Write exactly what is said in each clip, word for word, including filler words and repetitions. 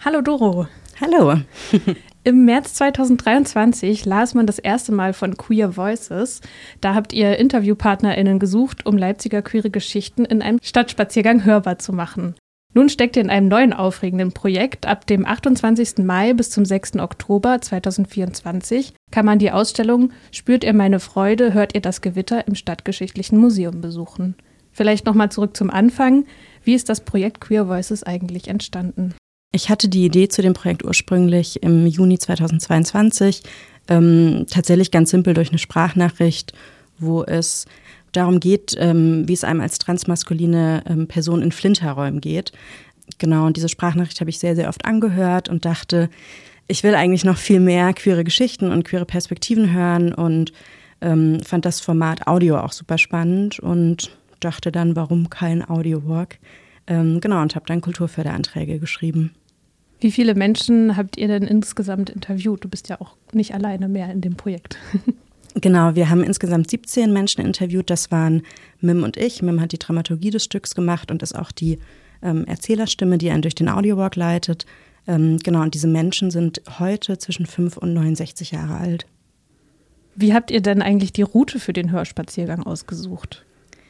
Hallo Doro. Hallo. Im März zweitausenddreiundzwanzig las man das erste Mal von Queer Voices. Da habt ihr InterviewpartnerInnen gesucht, um Leipziger queere Geschichten in einem Stadtspaziergang hörbar zu machen. Nun steckt ihr in einem neuen aufregenden Projekt. Ab dem achtundzwanzigsten Mai bis zum sechsten Oktober zweitausendvierundzwanzig kann man die Ausstellung »Spürt ihr meine Freude, hört ihr das Gewitter« im Stadtgeschichtlichen Museum besuchen. Vielleicht nochmal zurück zum Anfang. Wie ist das Projekt Queer Voices eigentlich entstanden? Ich hatte die Idee zu dem Projekt ursprünglich im Juni zweitausendzweiundzwanzig, ähm, tatsächlich ganz simpel durch eine Sprachnachricht, wo es darum geht, ähm, wie es einem als transmaskuline ähm, Person in Flinterräumen geht. Genau, und diese Sprachnachricht habe ich sehr, sehr oft angehört und dachte, ich will eigentlich noch viel mehr queere Geschichten und queere Perspektiven hören und ähm, fand das Format Audio auch super spannend und dachte dann, warum kein Audiowalk? Ähm, genau, und habe dann Kulturförderanträge geschrieben. Wie viele Menschen habt ihr denn insgesamt interviewt? Du bist ja auch nicht alleine mehr in dem Projekt. Genau, wir haben insgesamt siebzehn Menschen interviewt. Das waren Mim und ich. Mim hat die Dramaturgie des Stücks gemacht und ist auch die ähm, Erzählerstimme, die einen durch den Audiowalk leitet. Ähm, genau, und diese Menschen sind heute zwischen fünf und neunundsechzig Jahre alt. Wie habt ihr denn eigentlich die Route für den Hörspaziergang ausgesucht?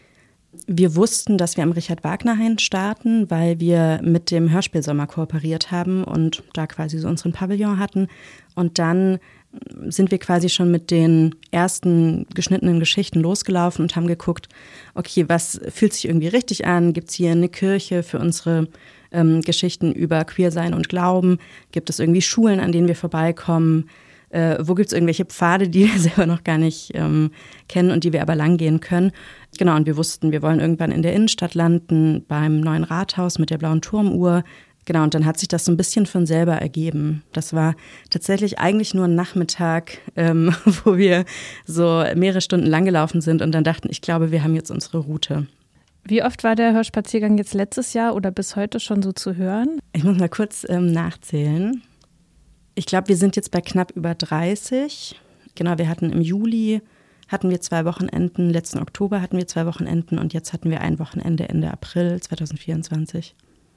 Wir wussten, dass wir am Richard-Wagner-Hain starten, weil wir mit dem Hörspielsommer kooperiert haben und da quasi so unseren Pavillon hatten. Und dann sind wir quasi schon mit den ersten geschnittenen Geschichten losgelaufen und haben geguckt, okay, was fühlt sich irgendwie richtig an? Gibt es hier eine Kirche für unsere ähm, Geschichten über Queersein und Glauben? Gibt es irgendwie Schulen, an denen wir vorbeikommen? Äh, wo gibt es irgendwelche Pfade, die wir selber noch gar nicht ähm, kennen und die wir aber lang gehen können? Genau, und wir wussten, wir wollen irgendwann in der Innenstadt landen, beim neuen Rathaus mit der blauen Turmuhr. Genau, und dann hat sich das so ein bisschen von selber ergeben. Das war tatsächlich eigentlich nur ein Nachmittag, ähm, wo wir so mehrere Stunden lang gelaufen sind und dann dachten, ich glaube, wir haben jetzt unsere Route. Wie oft war der Hörspaziergang jetzt letztes Jahr oder bis heute schon so zu hören? Ich muss mal kurz ähm, nachzählen. Ich glaube, wir sind jetzt bei knapp über dreißig. Genau, wir hatten im Juli, hatten wir zwei Wochenenden, letzten Oktober hatten wir zwei Wochenenden und jetzt hatten wir ein Wochenende Ende April zweitausendvierundzwanzig.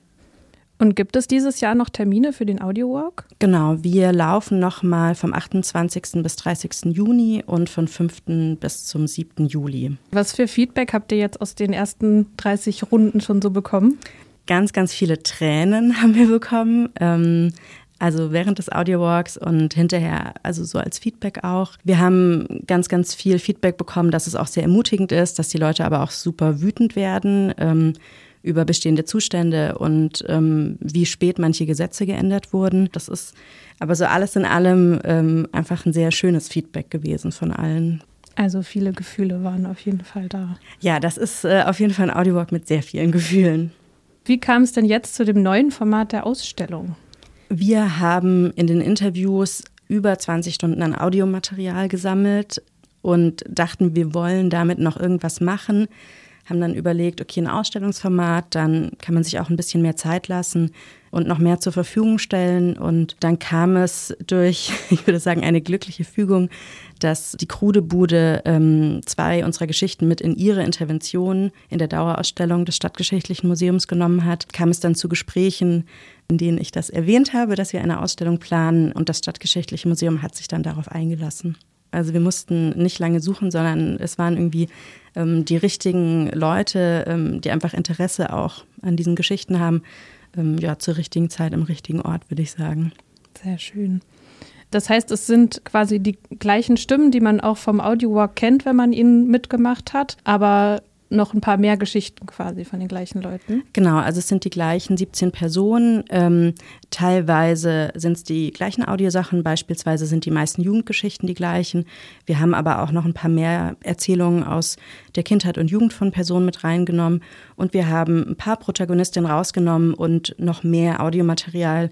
Und gibt es dieses Jahr noch Termine für den Audiowalk? Genau, wir laufen nochmal vom achtundzwanzigsten bis dreißigsten Juni und von fünften bis zum siebten Juli. Was für Feedback habt ihr jetzt aus den ersten dreißig Runden schon so bekommen? Ganz, ganz viele Tränen haben wir bekommen. Ähm, Also während des Audiowalks und hinterher, also so als Feedback auch. Wir haben ganz, ganz viel Feedback bekommen, dass es auch sehr ermutigend ist, dass die Leute aber auch super wütend werden ähm, über bestehende Zustände und ähm, wie spät manche Gesetze geändert wurden. Das ist aber so alles in allem ähm, einfach ein sehr schönes Feedback gewesen von allen. Also viele Gefühle waren auf jeden Fall da. Ja, das ist äh, auf jeden Fall ein Audiowalk mit sehr vielen Gefühlen. Wie kam es denn jetzt zu dem neuen Format der Ausstellung? Wir haben in den Interviews über zwanzig Stunden an Audiomaterial gesammelt und dachten, wir wollen damit noch irgendwas machen. Haben dann überlegt, okay, ein Ausstellungsformat, dann kann man sich auch ein bisschen mehr Zeit lassen und noch mehr zur Verfügung stellen. Und dann kam es durch, ich würde sagen, eine glückliche Fügung, dass die Krudebude ähm, zwei unserer Geschichten mit in ihre Intervention in der Dauerausstellung des Stadtgeschichtlichen Museums genommen hat. Kam es dann zu Gesprächen, in denen ich das erwähnt habe, dass wir eine Ausstellung planen und das Stadtgeschichtliche Museum hat sich dann darauf eingelassen. Also wir mussten nicht lange suchen, sondern es waren irgendwie ähm, die richtigen Leute, ähm, die einfach Interesse auch an diesen Geschichten haben, ähm, ja, zur richtigen Zeit am richtigen Ort, würde ich sagen. Sehr schön. Das heißt, es sind quasi die gleichen Stimmen, die man auch vom Audiowalk kennt, wenn man ihn mitgemacht hat, aber noch ein paar mehr Geschichten quasi von den gleichen Leuten. Genau, also es sind die gleichen siebzehn Personen. Ähm, teilweise sind es die gleichen Audiosachen, beispielsweise sind die meisten Jugendgeschichten die gleichen. Wir haben aber auch noch ein paar mehr Erzählungen aus der Kindheit und Jugend von Personen mit reingenommen. Und wir haben ein paar Protagonistinnen rausgenommen und noch mehr Audiomaterial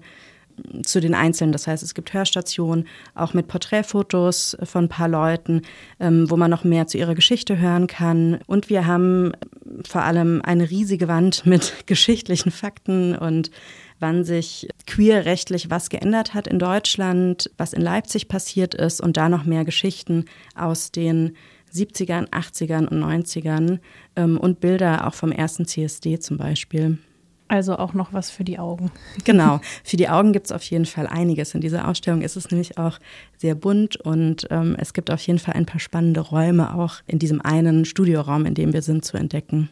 zu den Einzelnen. Das heißt, es gibt Hörstationen, auch mit Porträtfotos von ein paar Leuten, ähm, wo man noch mehr zu ihrer Geschichte hören kann. Und wir haben vor allem eine riesige Wand mit geschichtlichen Fakten und wann sich queerrechtlich was geändert hat in Deutschland, was in Leipzig passiert ist und da noch mehr Geschichten aus den siebzigern, achtzigern und neunzigern ähm, und Bilder auch vom ersten C S D zum Beispiel. Also auch noch was für die Augen. Genau, für die Augen gibt es auf jeden Fall einiges. In dieser Ausstellung ist es nämlich auch sehr bunt und ähm, es gibt auf jeden Fall ein paar spannende Räume auch in diesem einen Studioraum, in dem wir sind, zu entdecken.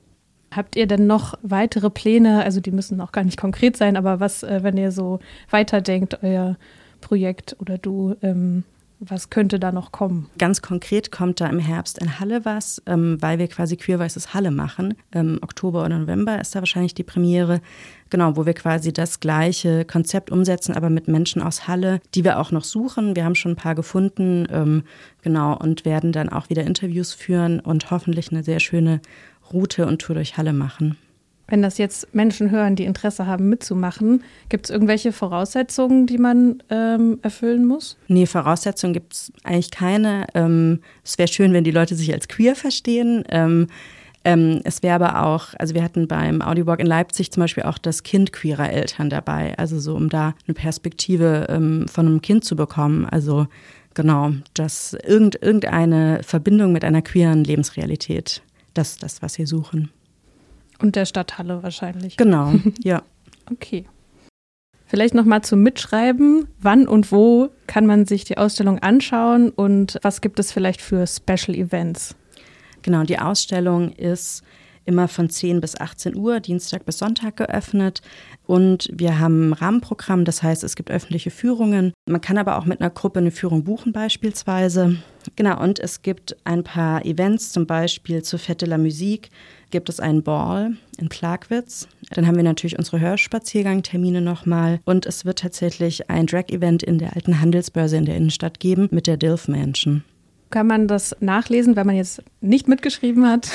Habt ihr denn noch weitere Pläne, also die müssen auch gar nicht konkret sein, aber was, äh, wenn ihr so weiterdenkt, euer Projekt oder du, ähm, was könnte da noch kommen? Ganz konkret kommt da im Herbst in Halle was, ähm, weil wir quasi Queer Voices Halle machen. Im Oktober oder November ist da wahrscheinlich die Premiere. Genau, wo wir quasi das gleiche Konzept umsetzen, aber mit Menschen aus Halle, die wir auch noch suchen. Wir haben schon ein paar gefunden, ähm, genau, und werden dann auch wieder Interviews führen und hoffentlich eine sehr schöne Route und Tour durch Halle machen. Wenn das jetzt Menschen hören, die Interesse haben, mitzumachen, gibt es irgendwelche Voraussetzungen, die man ähm, erfüllen muss? Nee, Voraussetzungen gibt es eigentlich keine. Ähm, es wäre schön, wenn die Leute sich als queer verstehen. Ähm, ähm, es wäre aber auch, also wir hatten beim Audiowalk in Leipzig zum Beispiel auch das Kind queerer Eltern dabei. Also so, um da eine Perspektive ähm, von einem Kind zu bekommen. Also genau, dass irgend, irgendeine Verbindung mit einer queeren Lebensrealität, das ist das, was wir suchen. Und der Stadthalle wahrscheinlich. Genau, ja. Okay. Vielleicht nochmal zum Mitschreiben. Wann und wo kann man sich die Ausstellung anschauen und was gibt es vielleicht für Special Events? Genau, die Ausstellung ist immer von zehn bis achtzehn Uhr, Dienstag bis Sonntag geöffnet. Und wir haben ein Rahmenprogramm, das heißt, es gibt öffentliche Führungen. Man kann aber auch mit einer Gruppe eine Führung buchen beispielsweise. Genau, und es gibt ein paar Events, zum Beispiel zur Fête de la Musique gibt es einen Ball in Plagwitz. Dann haben wir natürlich unsere Hörspaziergang-Termine nochmal. Und es wird tatsächlich ein Drag-Event in der alten Handelsbörse in der Innenstadt geben mit der Dilf Mansion. Kann man das nachlesen, wenn man jetzt nicht mitgeschrieben hat?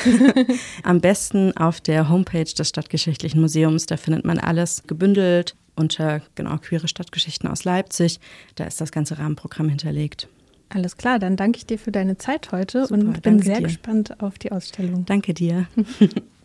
Am besten auf der Homepage des Stadtgeschichtlichen Museums. Da findet man alles gebündelt unter genau queere Stadtgeschichten aus Leipzig. Da ist das ganze Rahmenprogramm hinterlegt. Alles klar, dann danke ich dir für deine Zeit heute. Super, und bin sehr dir. gespannt auf die Ausstellung. Danke dir.